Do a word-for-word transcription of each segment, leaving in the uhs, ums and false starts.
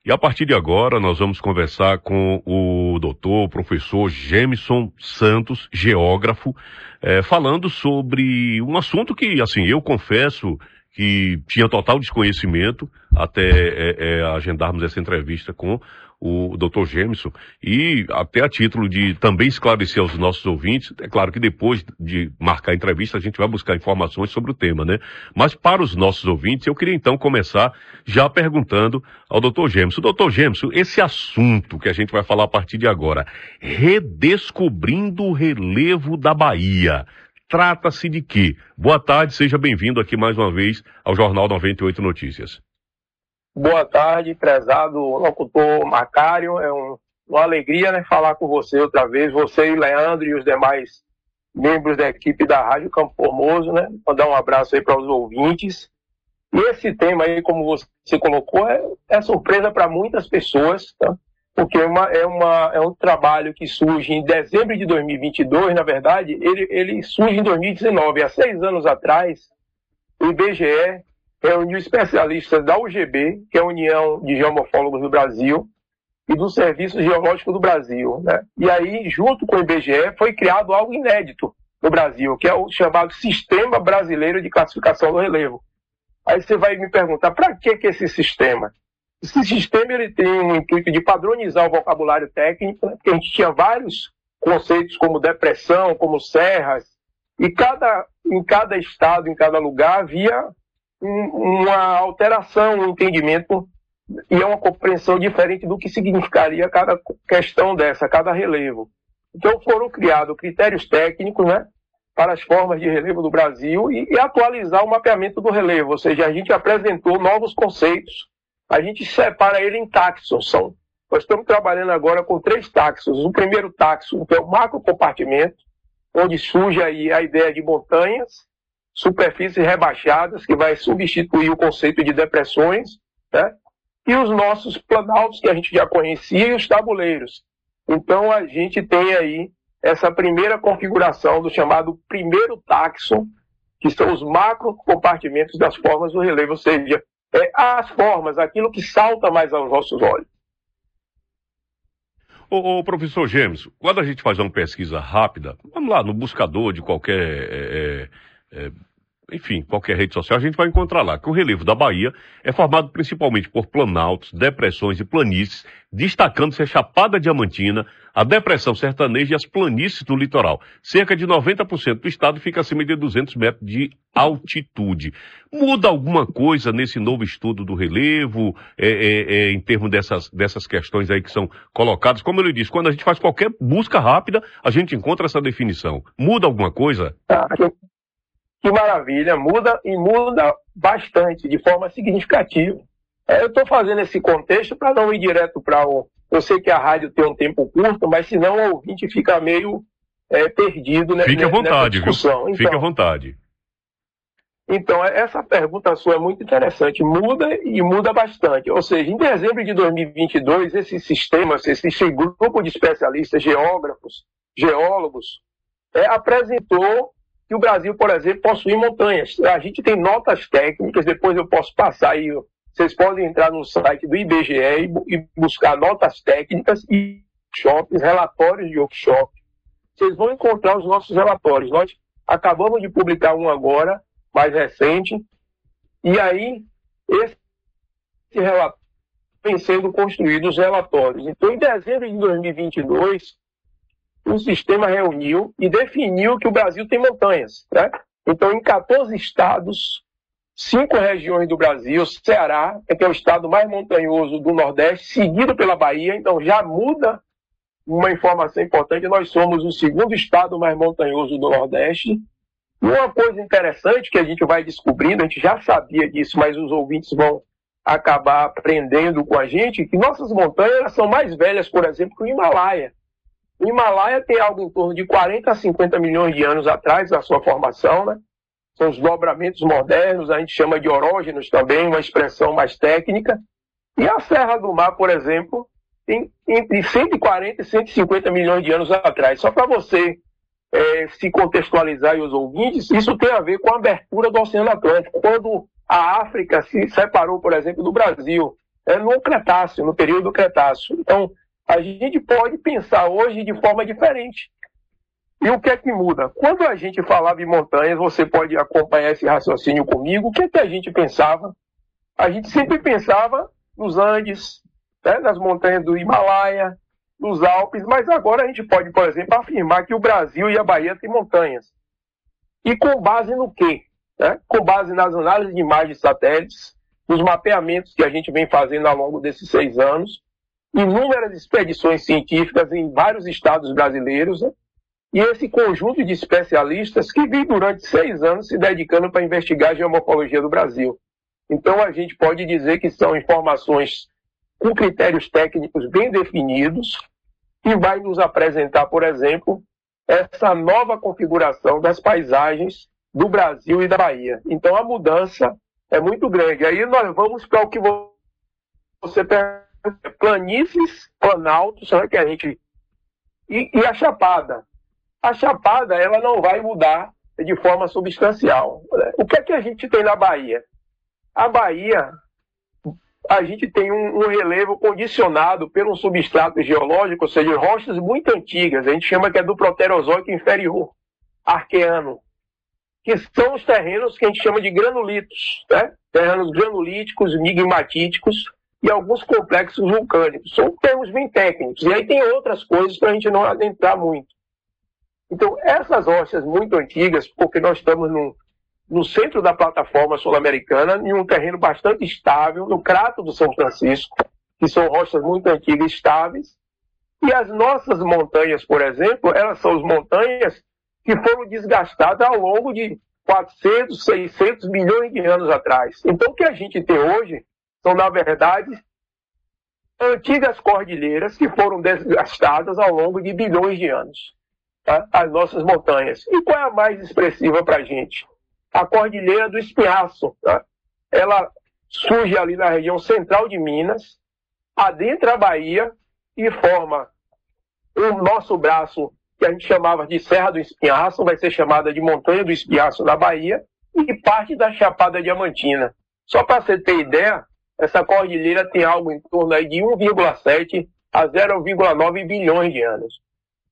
E a partir de agora nós vamos conversar com o doutor, professor Gemerson Santos, geógrafo, é, falando sobre um assunto que, assim, eu confesso que tinha total desconhecimento até é, é, agendarmos essa entrevista com o doutor Gemerson, e até a título de também esclarecer aos nossos ouvintes, é claro que depois de marcar a entrevista a gente vai buscar informações sobre o tema, né? Mas para os nossos ouvintes, eu queria então começar já perguntando ao doutor Gemerson. doutor Gemerson, esse assunto que a gente vai falar a partir de agora, redescobrindo o relevo da Bahia, trata-se de quê? Boa tarde, seja bem-vindo aqui mais uma vez ao Jornal noventa e oito Notícias. Boa tarde, prezado locutor Macário. É um, uma alegria, né, falar com você outra vez, você e Leandro e os demais membros da equipe da Rádio Campo Formoso, né? Mandar um abraço aí para os ouvintes. E esse tema aí, como você colocou, é, é surpresa para muitas pessoas, tá? Porque é, uma, é, uma, é um trabalho que surge em dezembro de dois mil e vinte e dois, na verdade, ele, ele surge em dois mil e dezenove. Há seis anos atrás, o I B G E reuniu especialistas da U G B, que é a União de Geomorfólogos do Brasil, e do Serviço Geológico do Brasil, né? E aí, junto com o I B G E, foi criado algo inédito no Brasil, que é o chamado Sistema Brasileiro de Classificação do Relevo. Aí você vai me perguntar, para que que esse sistema? Esse sistema ele tem um intuito de padronizar o vocabulário técnico, né? Porque a gente tinha vários conceitos como depressão, como serras, e cada, em cada estado, em cada lugar, havia uma alteração no entendimento e é uma compreensão diferente do que significaria cada questão dessa, cada relevo. Então foram criados critérios técnicos, né, para as formas de relevo do Brasil e, e atualizar o mapeamento do relevo, ou seja, a gente apresentou novos conceitos, a gente separa ele em taxons. São, nós estamos trabalhando agora com três taxons. O primeiro taxon, que é o macrocompartimento, onde surge aí a ideia de montanhas, superfícies rebaixadas, que vai substituir o conceito de depressões, né? E os nossos planaltos, que a gente já conhecia, e os tabuleiros. Então, a gente tem aí essa primeira configuração do chamado primeiro taxon, que são os macrocompartimentos das formas do relevo, ou seja, é, as formas, aquilo que salta mais aos nossos olhos. Ô, ô professor Gemerson, quando a gente faz uma pesquisa rápida, vamos lá, no buscador de qualquer... É, É, enfim, qualquer rede social, a gente vai encontrar lá que o relevo da Bahia é formado principalmente por planaltos, depressões e planícies, destacando-se a Chapada Diamantina, a Depressão Sertaneja e as planícies do litoral. Cerca de noventa por cento do estado fica acima de duzentos metros de altitude. Muda alguma coisa nesse novo estudo do relevo, é, é, é, em termos dessas, dessas questões aí que são colocadas? Como eu lhe disse, quando a gente faz qualquer busca rápida, a gente encontra essa definição. Muda alguma coisa? Tá. Que maravilha, muda e muda bastante, de forma significativa. É, eu estou fazendo esse contexto para não ir direto para o... Eu sei que a rádio tem um tempo curto, mas senão o ouvinte fica meio é, perdido, né, Fique à vontade, nessa discussão. Viu? Fique então, à vontade. Então, essa pergunta sua é muito interessante. Muda e muda bastante. Ou seja, em dezembro de dois mil e vinte e dois, esse sistema, esse, esse grupo de especialistas, geógrafos, geólogos, é, apresentou que o Brasil, por exemplo, possui montanhas. A gente tem notas técnicas, depois eu posso passar aí, vocês podem entrar no site do I B G E e buscar notas técnicas e workshops, relatórios de workshop. Vocês vão encontrar os nossos relatórios. Nós acabamos de publicar um agora, mais recente, e aí esse relatório vem sendo construído os relatórios. Então, em dezembro de dois mil e vinte e dois, o sistema reuniu e definiu que o Brasil tem montanhas, né? Então, em quatorze estados, cinco regiões do Brasil, Ceará, que é o estado mais montanhoso do Nordeste, seguido pela Bahia, então já muda uma informação importante, nós somos o segundo estado mais montanhoso do Nordeste. E uma coisa interessante que a gente vai descobrindo, a gente já sabia disso, mas os ouvintes vão acabar aprendendo com a gente, que nossas montanhas são mais velhas, por exemplo, que o Himalaia. O Himalaia tem algo em torno de quarenta a cinquenta milhões de anos atrás da sua formação, né? São os dobramentos modernos, a gente chama de orógenos também, uma expressão mais técnica. E a Serra do Mar, por exemplo, tem entre cento e quarenta e cento e cinquenta milhões de anos atrás. Só para você é, se contextualizar e os ouvintes, isso tem a ver com a abertura do Oceano Atlântico. Quando a África se separou, por exemplo, do Brasil é, no Cretáceo, no período do Cretáceo. Então, a gente pode pensar hoje de forma diferente. E o que é que muda? Quando a gente falava em montanhas, você pode acompanhar esse raciocínio comigo, o que é que a gente pensava? A gente sempre pensava nos Andes, né, nas montanhas do Himalaia, nos Alpes, mas agora a gente pode, por exemplo, afirmar que o Brasil e a Bahia têm montanhas. E com base no quê? Né? Com base nas análises de imagens de satélites, nos mapeamentos que a gente vem fazendo ao longo desses seis anos, inúmeras expedições científicas em vários estados brasileiros, né? E esse conjunto de especialistas que vem durante seis anos se dedicando para investigar a geomorfologia do Brasil. Então, a gente pode dizer que são informações com critérios técnicos bem definidos e vai nos apresentar, por exemplo, essa nova configuração das paisagens do Brasil e da Bahia. Então, a mudança é muito grande. Aí nós vamos para o que você pergunta, planícies, planaltos, né, que a gente... E, e a Chapada. A Chapada, ela não vai mudar de forma substancial. O que é que a gente tem na Bahia? A Bahia, a gente tem um, um relevo condicionado pelo substrato geológico, ou seja, rochas muito antigas, a gente chama que é do Proterozoico inferior, arqueano, que são os terrenos que a gente chama de granulitos, né? Terrenos granulíticos, migmatíticos e alguns complexos vulcânicos. São termos bem técnicos. E aí tem outras coisas para a gente não adentrar muito. Então, essas rochas muito antigas, porque nós estamos no, no centro da plataforma sul-americana, em um terreno bastante estável, no Crato do São Francisco, que são rochas muito antigas e estáveis, e as nossas montanhas, por exemplo, elas são as montanhas que foram desgastadas ao longo de quatrocentos, seiscentos milhões de anos atrás. Então, o que a gente tem hoje são, na verdade, antigas cordilheiras que foram desgastadas ao longo de bilhões de anos. Tá? As nossas montanhas. E qual é a mais expressiva para a gente? A Cordilheira do Espinhaço. Tá? Ela surge ali na região central de Minas, adentra a Bahia e forma o nosso braço, que a gente chamava de Serra do Espinhaço, vai ser chamada de Montanha do Espinhaço na Bahia, e parte da Chapada Diamantina. Só para você ter ideia, essa cordilheira tem algo em torno aí de um vírgula sete a zero vírgula nove bilhões de anos.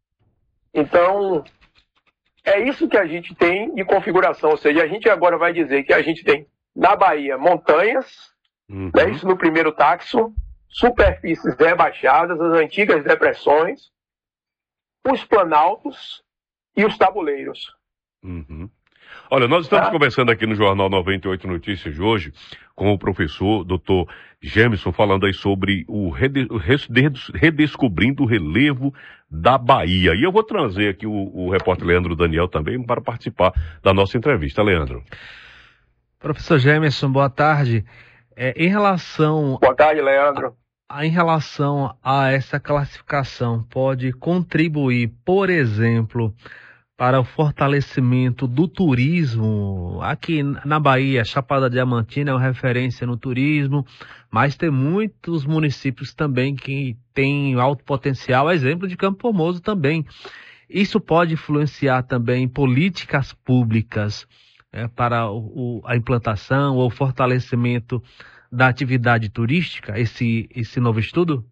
Então, é isso que a gente tem de configuração, ou seja, a gente agora vai dizer que a gente tem na Bahia montanhas, uhum. né, isso no primeiro taxo, superfícies rebaixadas, as antigas depressões, os planaltos e os tabuleiros. Uhum. Olha, nós estamos ah. conversando aqui no Jornal noventa e oito Notícias de hoje com o professor doutor Gemerson, falando aí sobre o rede, redescobrindo o relevo da Bahia. E eu vou trazer aqui o, o repórter Leandro Daniel também para participar da nossa entrevista. Leandro. Professor Gemerson, boa tarde. É, em relação... Boa tarde, Leandro. A, em relação a essa classificação, pode contribuir, por exemplo, para o fortalecimento do turismo? Aqui na Bahia, Chapada Diamantina é uma referência no turismo, mas tem muitos municípios também que têm alto potencial, exemplo de Campo Formoso também. Isso pode influenciar também políticas públicas é, para o, a implantação ou fortalecimento da atividade turística, esse, esse novo estudo?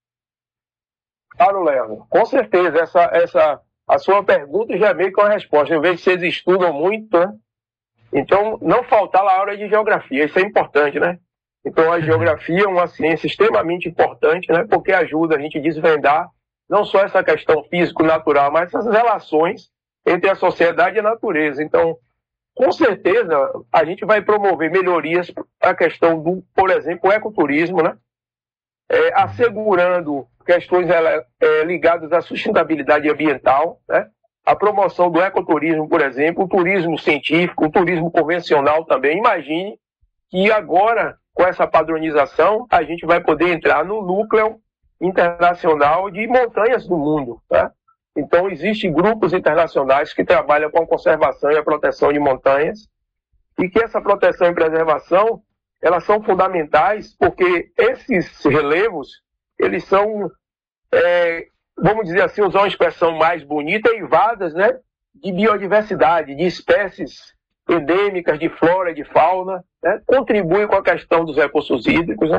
Claro, Leandro. Com certeza, essa... essa... a sua pergunta já veio com a resposta. Eu vejo que vocês estudam muito, né? Então, não faltar na aula de geografia. Isso é importante, né? Então, a geografia é uma ciência extremamente importante, né? Porque ajuda a gente a desvendar não só essa questão físico-natural, mas essas relações entre a sociedade e a natureza. Então, com certeza, a gente vai promover melhorias para a questão do, por exemplo, o ecoturismo, né? É, assegurando questões é, ligadas à sustentabilidade ambiental, né? A promoção do ecoturismo, por exemplo, o turismo científico, o turismo convencional também. Imagine que agora, com essa padronização, a gente vai poder entrar no núcleo internacional de montanhas do mundo. Tá? Então, existem grupos internacionais que trabalham com a conservação e a proteção de montanhas, e que essa proteção e preservação, elas são fundamentais porque esses relevos, eles são, é, vamos dizer assim, usar uma expressão mais bonita, eivadas, né, de biodiversidade, de espécies endêmicas, de flora e de fauna, né, contribuem com a questão dos recursos hídricos, né,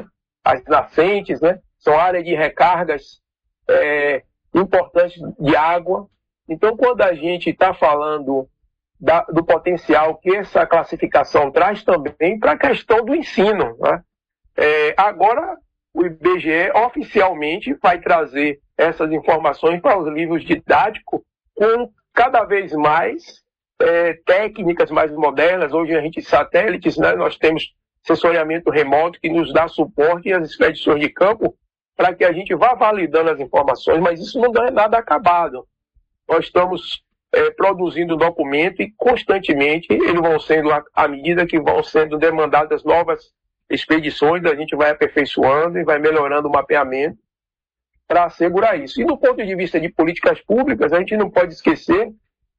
as nascentes, né? São áreas de recargas é, importantes de água. Então, quando a gente está falando da, do potencial que essa classificação traz também para a questão do ensino, né? É, agora, o I B G E oficialmente vai trazer essas informações para os livros didáticos com cada vez mais é, técnicas mais modernas. Hoje a gente satélites, né? Nós temos sensoriamento remoto que nos dá suporte às expedições de campo para que a gente vá validando as informações, mas isso não é nada acabado. Nós estamos é, produzindo documento e constantemente eles vão sendo, à medida que vão sendo demandadas novas expedições, a gente vai aperfeiçoando e vai melhorando o mapeamento para assegurar isso. E do ponto de vista de políticas públicas, a gente não pode esquecer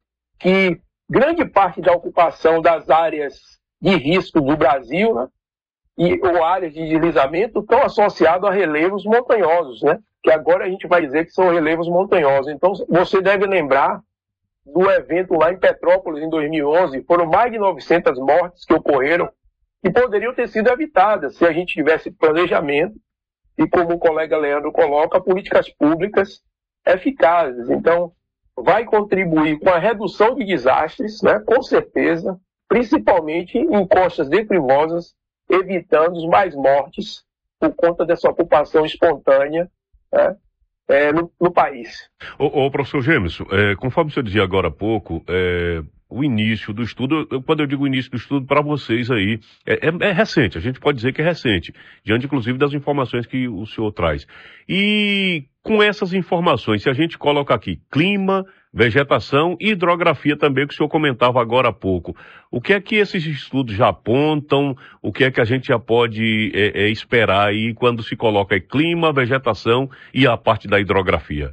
que grande parte da ocupação das áreas de risco do Brasil, né, e, ou áreas de deslizamento estão associadas a relevos montanhosos, né, que agora a gente vai dizer que são relevos montanhosos. Então, você deve lembrar do evento lá em Petrópolis, em dois mil e onze, foram mais de novecentas mortes que ocorreram que poderiam ter sido evitadas se a gente tivesse planejamento e, como o colega Leandro coloca, políticas públicas eficazes. Então, vai contribuir com a redução de desastres, né, com certeza, principalmente em costas declivosas, evitando mais mortes por conta dessa ocupação espontânea, né, é, no, no país. Ô, ô professor Gemerson, é, conforme o senhor dizia agora há pouco, é, o início do estudo, eu, quando eu digo início do estudo para vocês aí, é, é, é recente, a gente pode dizer que é recente, diante inclusive das informações que o senhor traz. E com essas informações, se a gente coloca aqui clima, vegetação e hidrografia também, que o senhor comentava agora há pouco, o que é que esses estudos já apontam, o que é que a gente já pode é, é, esperar aí quando se coloca aí clima, vegetação e a parte da hidrografia?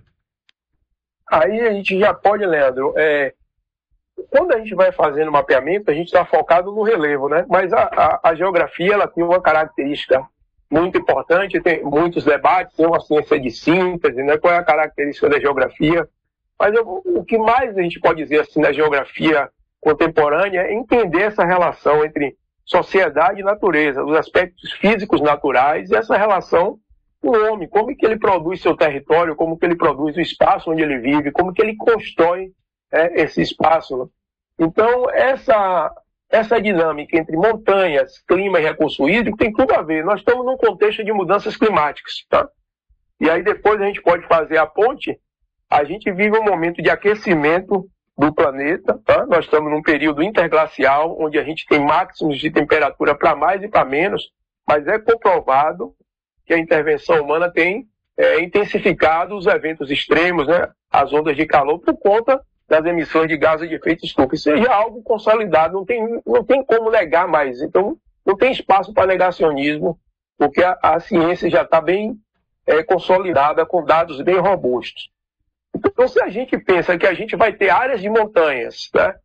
Aí a gente já pode, Leandro, é, quando a gente vai fazendo mapeamento, a gente está focado no relevo, né? Mas a, a, a geografia, ela tem uma característica muito importante, tem muitos debates, tem uma ciência de síntese, né? Qual é a característica da geografia? Mas eu, o que mais a gente pode dizer assim na geografia contemporânea é entender essa relação entre sociedade e natureza, os aspectos físicos naturais e essa relação com o homem, como que ele produz seu território, como que ele produz o espaço onde ele vive, como que ele constrói é, esse espaço. Né? Então, essa, essa dinâmica entre montanhas, clima e recurso hídrico tem tudo a ver. Nós estamos num contexto de mudanças climáticas, tá? E aí depois a gente pode fazer a ponte. A gente vive um momento de aquecimento do planeta, tá? Nós estamos num período interglacial, onde a gente tem máximos de temperatura para mais e para menos, mas é comprovado que a intervenção humana tem é, intensificado os eventos extremos, né? As ondas de calor, por conta das emissões de gases de efeito estufa. Isso é algo consolidado, não tem, não tem como negar mais. Então, não tem espaço para negacionismo, porque a, a ciência já está bem é, consolidada, com dados bem robustos. Então, se a gente pensa que a gente vai ter áreas de montanhas, né,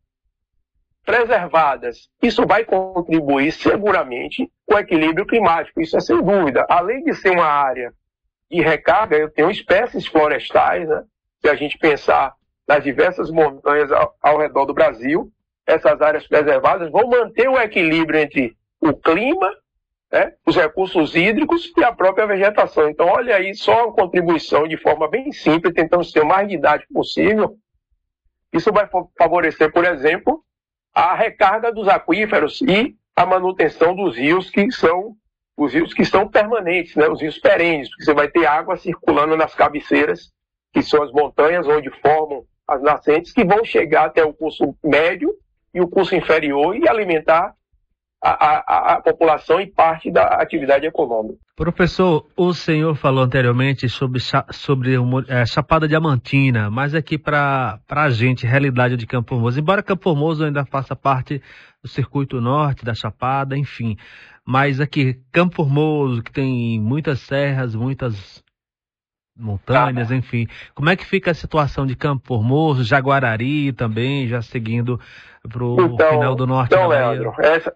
preservadas, isso vai contribuir seguramente com o equilíbrio climático, isso é sem dúvida. Além de ser uma área de recarga, eu tenho espécies florestais, né, se a gente pensar nas diversas montanhas ao, ao redor do Brasil, essas áreas preservadas vão manter o equilíbrio entre o clima, né, os recursos hídricos e a própria vegetação. Então, olha aí, só uma contribuição de forma bem simples, tentando ser o mais didático possível. Isso vai favorecer, por exemplo, a recarga dos aquíferos e a manutenção dos rios que são os rios que são permanentes, né, os rios perenes, porque você vai ter água circulando nas cabeceiras, que são as montanhas onde formam as nascentes, que vão chegar até o curso médio e o curso inferior e alimentar A, a, a população e parte da atividade econômica. Professor, o senhor falou anteriormente sobre, sobre é, Chapada Diamantina, mas aqui para a gente, realidade de Campo Formoso, embora Campo Formoso ainda faça parte do circuito norte da Chapada, enfim, mas aqui, Campo Formoso, que tem muitas serras, muitas montanhas, ah, enfim, como é que fica a situação de Campo Formoso, Jaguarari também, já seguindo para o então, final do norte então, da Bahia? Leandro, essa...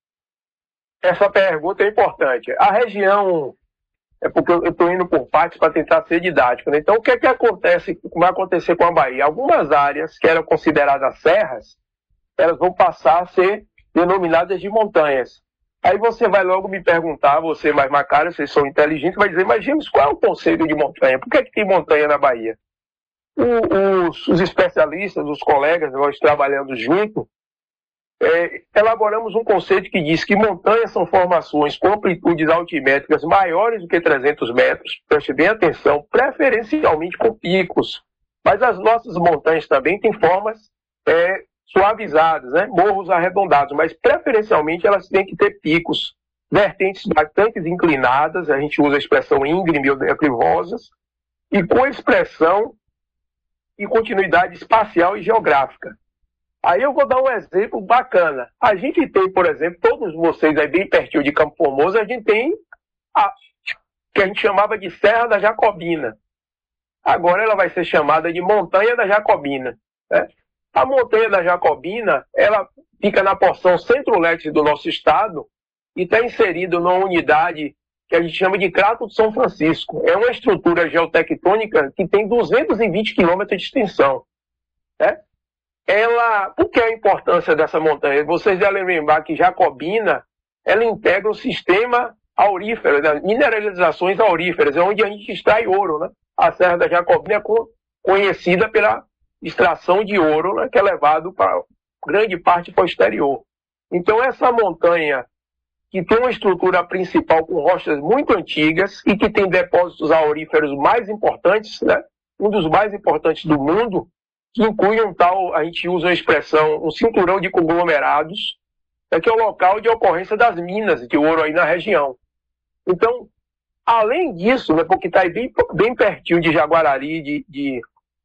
Essa pergunta é importante. A região, é porque eu estou indo por partes para tentar ser didático, né? Então, o que é que acontece, vai acontecer com a Bahia? Algumas áreas que eram consideradas serras, elas vão passar a ser denominadas de montanhas. Aí você vai logo me perguntar, você mais Macário, vocês são inteligentes, vai dizer, mas James, qual é o conceito de montanha? Por que é que tem montanha na Bahia? O, os, os especialistas, os colegas, nós trabalhando junto, é, elaboramos um conceito que diz que montanhas são formações com amplitudes altimétricas maiores do que trezentos metros, preste bem atenção, preferencialmente com picos, mas as nossas montanhas também têm formas é, suavizadas, né? Morros arredondados, mas preferencialmente elas têm que ter picos, vertentes bastante inclinadas, a gente usa a expressão íngreme ou declivosas, e com expressão e continuidade espacial e geográfica. Aí eu vou dar um exemplo bacana. A gente tem, por exemplo, todos vocês aí bem pertinho de Campo Formoso, a gente tem a que a gente chamava de Serra da Jacobina. Agora ela vai ser chamada de Montanha da Jacobina, né? A Montanha da Jacobina, ela fica na porção centro-leste do nosso estado e está inserida numa unidade que a gente chama de Crato de São Francisco. É uma estrutura geotectônica que tem duzentos e vinte quilômetros de extensão, né? Ela, por que a importância dessa montanha? Vocês devem lembrar que Jacobina, ela integra o sistema aurífero, né? Mineralizações auríferas, é onde a gente extrai ouro, né? A Serra da Jacobina é conhecida pela extração de ouro, né? Que é levado para grande parte para o exterior. Então essa montanha, que tem uma estrutura principal com rochas muito antigas e que tem depósitos auríferos mais importantes, né? Um dos mais importantes do mundo, que inclui um tal, a gente usa a expressão, um cinturão de conglomerados, é que é o local de ocorrência das minas de ouro aí na região. Então, além disso, né, porque está bem, bem pertinho de Jaguarari, de, de,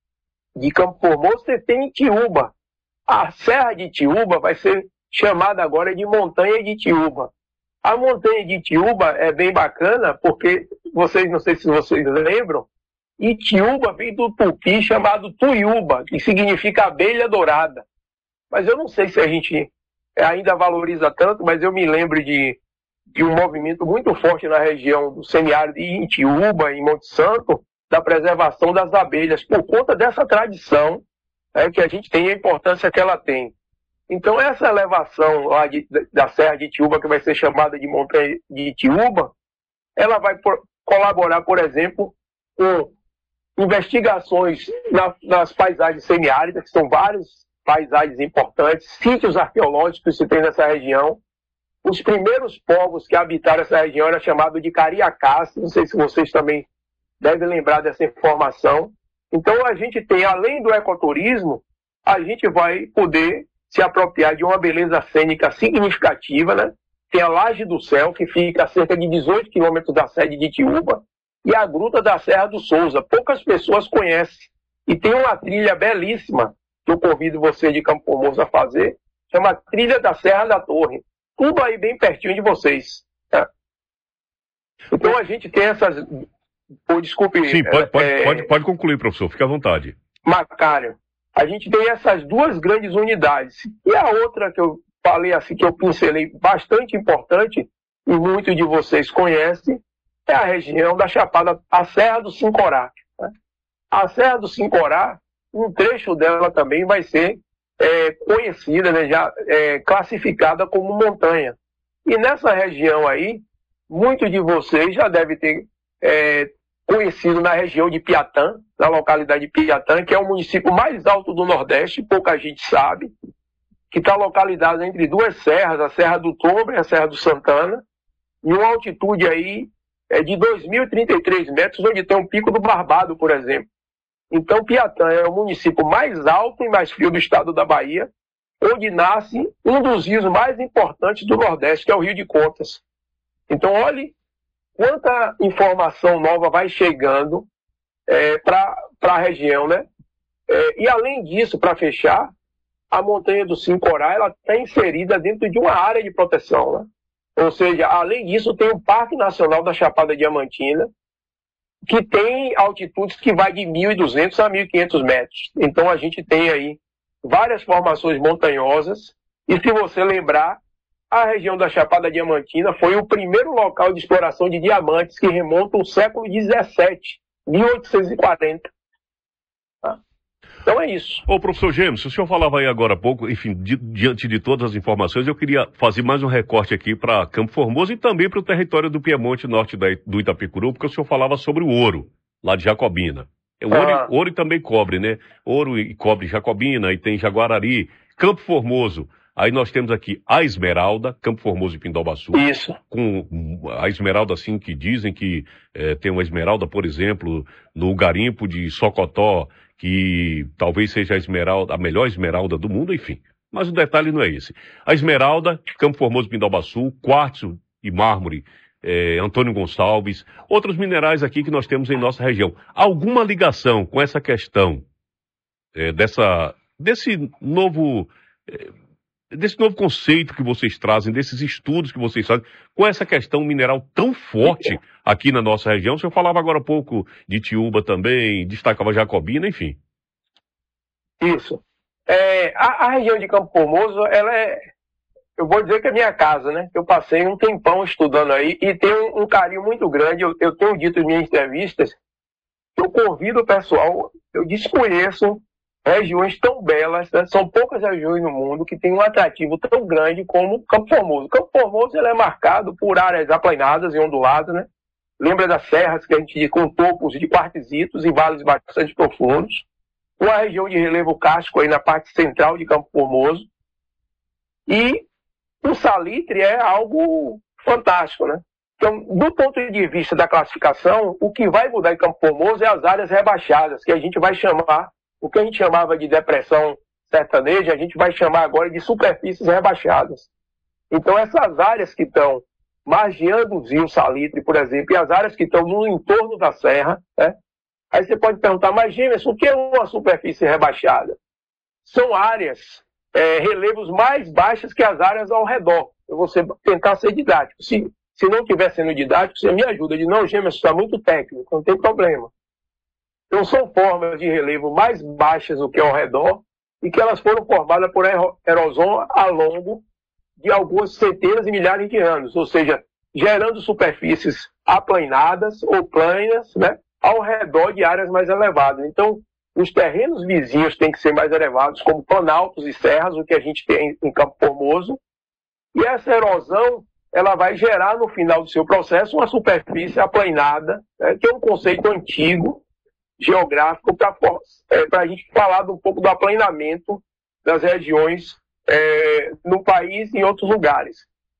de Campo Formoso, você tem Itiúba. A Serra de Itiúba vai ser chamada agora de Montanha de Itiúba. A Montanha de Itiúba é bem bacana, porque, vocês, não sei se vocês lembram, Itiúba vem do tupi chamado tuiúba, que significa abelha dourada. Mas eu não sei se a gente ainda valoriza tanto, mas eu me lembro de, de um movimento muito forte na região do semiárido de Itiúba, em Monte Santo, da preservação das abelhas, por conta dessa tradição, né, que a gente tem e a importância que ela tem. Então essa elevação lá de, da Serra de Itiúba, que vai ser chamada de Montanha de Itiúba, ela vai por, colaborar, por exemplo, com investigações na, nas paisagens semiáridas, que são várias paisagens importantes, sítios arqueológicos que se tem nessa região. Os primeiros povos que habitaram essa região eram chamados de Cariacás, não sei se vocês também devem lembrar dessa informação. Então a gente tem, além do ecoturismo, a gente vai poder se apropriar de uma beleza cênica significativa, né? Tem a Laje do Céu, que fica a cerca de dezoito quilômetros da sede de Itiúba, e a Gruta da Serra do Souza. Poucas pessoas conhecem. E tem uma trilha belíssima, que eu convido você de Campo Formoso a fazer, chama Trilha da Serra da Torre. Tudo aí bem pertinho de vocês. Tá? Então a gente tem essas... Oh, desculpe. Sim, pode, pode, é... pode, pode concluir, professor. Fique à vontade. Macário. A gente tem essas duas grandes unidades. E a outra que eu falei assim, que eu pincelei, bastante importante, e muitos de vocês conhecem, é a região da Chapada, a Serra do Sincorá. Né? A Serra do Sincorá, um trecho dela também vai ser é, conhecida, né, já é, classificada como montanha. E nessa região aí, muitos de vocês já devem ter é, conhecido na região de Piatã, na localidade de Piatã, que é o município mais alto do Nordeste, pouca gente sabe, que está localizado entre duas serras, a Serra do Tombre e a Serra do Santana, em uma altitude aí é de dois mil e trinta e três metros, onde tem o Pico do Barbado, por exemplo. Então, Piatã é o município mais alto e mais frio do estado da Bahia, onde nasce um dos rios mais importantes do Nordeste, que é o Rio de Contas. Então, olhe quanta informação nova vai chegando é, para a região, né? É, e, além disso, para fechar, a Montanha do Sincorá, ela está inserida dentro de uma área de proteção, né? Ou seja, além disso, tem o Parque Nacional da Chapada Diamantina, que tem altitudes que vai de mil e duzentos a mil e quinhentos metros. Então a gente tem aí várias formações montanhosas, e se você lembrar, a região da Chapada Diamantina foi o primeiro local de exploração de diamantes que remonta ao século dezessete, mil oitocentos e quarenta. Então é isso. Ô, professor Gêmeos, o senhor falava aí agora há pouco, enfim, di diante de todas as informações, eu queria fazer mais um recorte aqui para Campo Formoso e também para o território do Piemonte Norte da, do Itapicuru, porque o senhor falava sobre o ouro, lá de Jacobina. É ouro, ah. ouro e também cobre, né? Ouro e cobre Jacobina, e tem Jaguarari, Campo Formoso. Aí nós temos aqui a Esmeralda, Campo Formoso e Pindobaçu. Isso. Com a Esmeralda, assim, que dizem que é, tem uma Esmeralda, por exemplo, no garimpo de Socotó, que talvez seja a esmeralda, a melhor esmeralda do mundo, enfim. Mas o detalhe não é esse. A Esmeralda, Campo Formoso, Pindobaçu, quartzo e mármore, é, Antônio Gonçalves, outros minerais aqui que nós temos em nossa região. Alguma ligação com essa questão é, dessa, desse novo... É, desse novo conceito que vocês trazem, desses estudos que vocês fazem, com essa questão mineral tão forte aqui na nossa região? O senhor falava agora há pouco de Tiúba também, destacava Jacobina, enfim. Isso. É, a, a região de Campo Formoso, ela é, eu vou dizer que é minha casa, né? Eu passei um tempão estudando aí e tenho um, um carinho muito grande. Eu, eu tenho dito em minhas entrevistas, eu convido o pessoal, eu desconheço regiões tão belas, né? São poucas regiões no mundo que têm um atrativo tão grande como Campo Formoso. Campo Formoso ele é marcado por áreas aplanadas e onduladas, né? Lembra das serras que a gente com topos de quartzitos e vales bastante profundos. Uma região de relevo kárstico aí na parte central de Campo Formoso. E o salitre é algo fantástico, né? Então, do ponto de vista da classificação, o que vai mudar em Campo Formoso é as áreas rebaixadas, que a gente vai chamar, o que a gente chamava de depressão sertaneja, a gente vai chamar agora de superfícies rebaixadas. Então, essas áreas que estão margeando o rio Salitre, por exemplo, e as áreas que estão no entorno da serra, né? Aí você pode perguntar, mas Gemerson, o que é uma superfície rebaixada? São áreas, é, relevos mais baixas que as áreas ao redor. Eu vou ser, tentar ser didático. Se, se não estiver sendo didático, você me ajuda. De não, Gemerson, está muito técnico, não tem problema. Então, são formas de relevo mais baixas do que ao redor e que elas foram formadas por erosão ao longo de algumas centenas e milhares de anos, ou seja, gerando superfícies aplanadas ou planas, né, ao redor de áreas mais elevadas. Então, os terrenos vizinhos têm que ser mais elevados, como planaltos e serras, o que a gente tem em Campo Formoso, e essa erosão ela vai gerar, no final do seu processo, uma superfície aplanada, né, que é um conceito antigo, geográfico, para é, a gente falar um pouco do aplanamento das regiões é, no país e em outros lugares.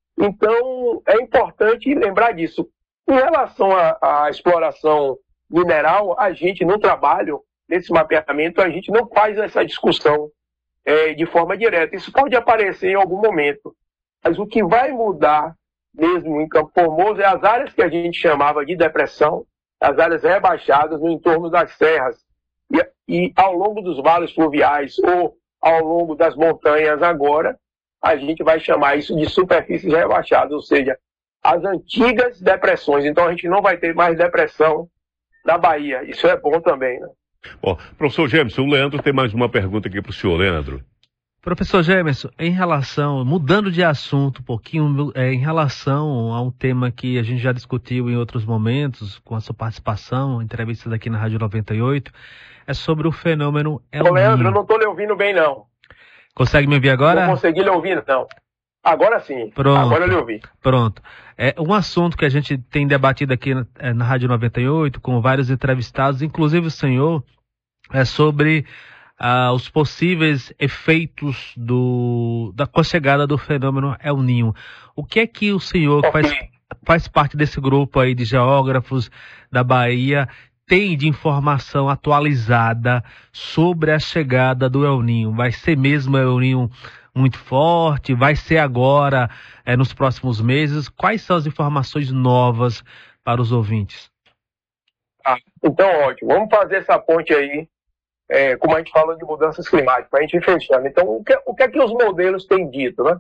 Então, é importante lembrar disso. Em relação à exploração mineral, a gente, no trabalho, nesse mapeamento, a gente não faz essa discussão é, de forma direta. Isso pode aparecer em algum momento. Mas o que vai mudar mesmo em Campo Formoso é as áreas que a gente chamava de depressão, as áreas rebaixadas no entorno das serras e, e ao longo dos vales fluviais ou ao longo das montanhas agora, a gente vai chamar isso de superfícies rebaixadas, ou seja, as antigas depressões. Então a gente não vai ter mais depressão na Bahia. Isso é bom também, né? Bom, professor Gemerson, o Leandro tem mais uma pergunta aqui para o senhor, Leandro. Professor Gemerson, em relação, mudando de assunto um pouquinho, é, em relação a um tema que a gente já discutiu em outros momentos, com a sua participação, entrevistas aqui na Rádio noventa e oito, é sobre o fenômeno El Niño. Ô Leandro, eu não estou lhe ouvindo bem, não. Consegue me ouvir agora? Não consegui lhe ouvir, não. Agora sim. Pronto. Agora eu lhe ouvi. Pronto. É um assunto que a gente tem debatido aqui na, na Rádio noventa e oito, com vários entrevistados, inclusive o senhor, é sobre ah, os possíveis efeitos do, da, com a chegada do fenômeno El Niño. O que é que o senhor, que faz, faz parte desse grupo aí de geógrafos da Bahia, tem de informação atualizada sobre a chegada do El Niño? Vai ser mesmo El Niño muito forte? Vai ser agora, é, nos próximos meses? Quais são as informações novas para os ouvintes? Ah, então, ótimo. Vamos fazer essa ponte aí, é, como a gente fala de mudanças climáticas, para a gente ir fechando. Então, o que, o que é que os modelos têm dito, né?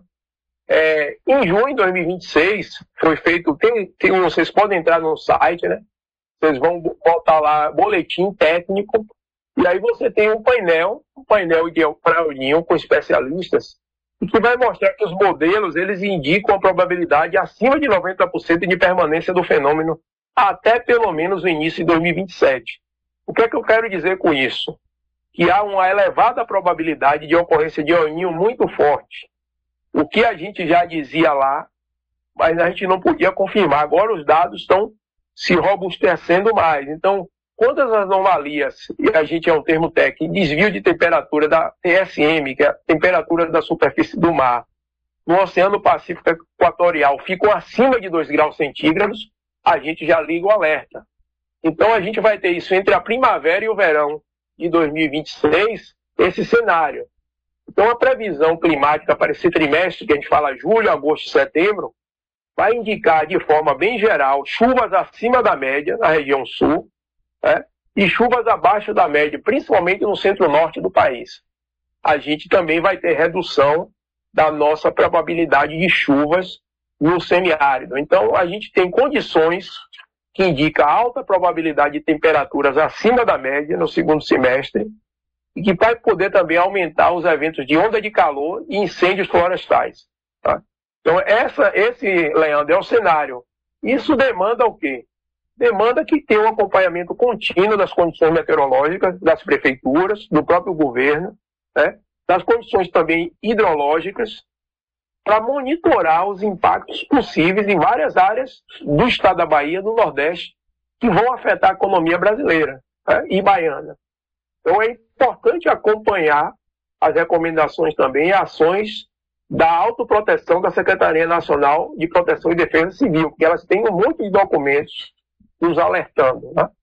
É, em junho de dois mil e vinte e seis, foi feito, tem, tem, vocês podem entrar no site, né? Vocês vão botar lá boletim técnico, e aí você tem um painel, um painel de El Niño com especialistas, e que vai mostrar que os modelos, eles indicam a probabilidade acima de noventa por cento de permanência do fenômeno até pelo menos o início de dois mil e vinte e sete. O que é que eu quero dizer com isso? que há uma elevada probabilidade de ocorrência de El Niño muito forte. O que a gente já dizia lá, mas a gente não podia confirmar. Agora os dados estão se robustecendo mais. Então, quantas anomalias, e a gente é um termo técnico, desvio de temperatura da T S M, que é a temperatura da superfície do mar, no Oceano Pacífico Equatorial, ficam acima de dois graus centígrados, a gente já liga o alerta. Então, a gente vai ter isso entre a primavera e o verão de dois mil e vinte e seis, esse cenário. Então, a previsão climática para esse trimestre, que a gente fala julho, agosto e setembro, vai indicar de forma bem geral chuvas acima da média na região sul, né, e chuvas abaixo da média, principalmente no centro-norte do país. A gente também vai ter redução da nossa probabilidade de chuvas no semiárido. Então, a gente tem condições que indicam alta probabilidade de temperaturas acima da média no segundo semestre e que vai poder também aumentar os eventos de onda de calor e incêndios florestais. Tá? Então, essa, esse, Leandro, é o cenário. Isso demanda o quê? Demanda que tenha um acompanhamento contínuo das condições meteorológicas, das prefeituras, do próprio governo, né? Das condições também hidrológicas, para monitorar os impactos possíveis em várias áreas do estado da Bahia, do Nordeste, que vão afetar a economia brasileira, né, e baiana. Então é importante acompanhar as recomendações também e ações da autoproteção da Secretaria Nacional de Proteção e Defesa Civil, porque elas têm um monte de documentos nos alertando, né?